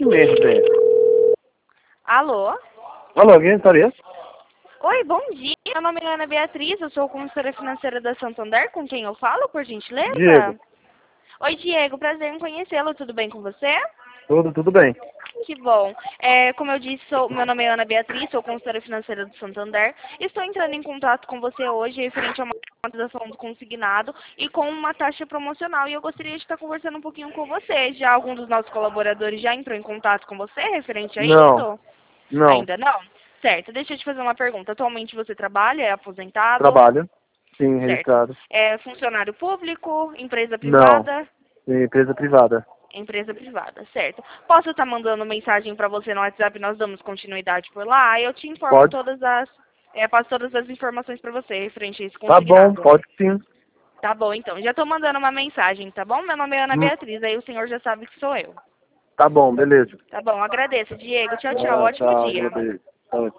Que merda é? Alô? Alô, quem estaria? Oi, bom dia. Meu nome é Ana Beatriz, eu sou consultora financeira da Santander. Com quem eu falo, por Diego. gentileza? Oi, Diego, prazer em conhecê-lo. Tudo bem com você? Tudo bem. Que bom. Como eu disse, meu nome é Ana Beatriz, sou consultora financeira do Santander. Estou entrando em contato com você hoje referente a uma atualização do consignado e com uma taxa promocional. E eu gostaria de estar conversando um pouquinho com você. Já algum dos nossos colaboradores já entrou em contato com você referente a Não, isso? não. Ainda não? Certo. Deixa eu te fazer uma pergunta. Atualmente você trabalha? É aposentado? Trabalho. Sim, Certo. registrado. É funcionário público? Empresa Não. privada? Empresa privada. Empresa privada, certo. Posso estar mandando mensagem para você no WhatsApp e nós damos continuidade por lá? Eu te informo Pode? todas as... passo todas as informações para você referente a esse Tá bom, consignado. pode sim. Tá bom, então. Já estou mandando uma mensagem, tá bom? Meu nome é Ana Hum, Beatriz, aí o senhor já sabe que sou eu. Tá bom, beleza. Tá bom, agradeço, Diego. Tchau, tchau. Ah, Ótimo tá, dia. agradeço. Tá.